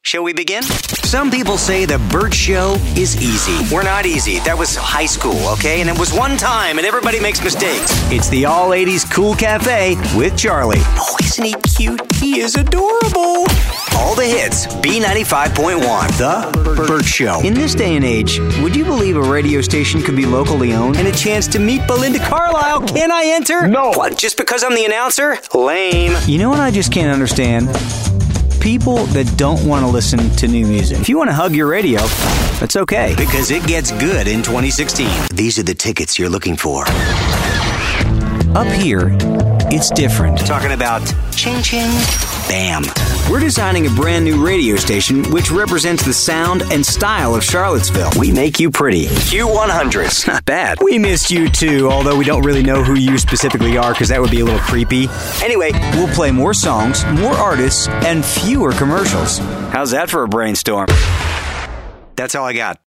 Shall we begin? Some people say the Burt Show is easy. We're not easy. That was high school, okay? And it was one time, and everybody makes mistakes. It's the All 80s Cool Cafe with Charlie. Oh, isn't he cute? He is adorable. All the hits, B95.1, The Burt Show. In this day and age, would you believe a radio station could be locally owned and a chance to meet Belinda Carlisle? Can I enter? No. What, just because I'm the announcer? Lame. You know what I just can't understand? People that don't want to listen to new music. If you want to hug your radio, that's okay. Because it gets good in 2016. These are the tickets you're looking for. Up here, it's different. Talking about ching ching, bam. We're designing a brand new radio station which represents the sound and style of Charlottesville. We make you pretty. Q100s. Not bad. We missed you too, although we don't really know who you specifically are because that would be a little creepy. Anyway, we'll play more songs, more artists, and fewer commercials. How's that for a brainstorm? That's all I got.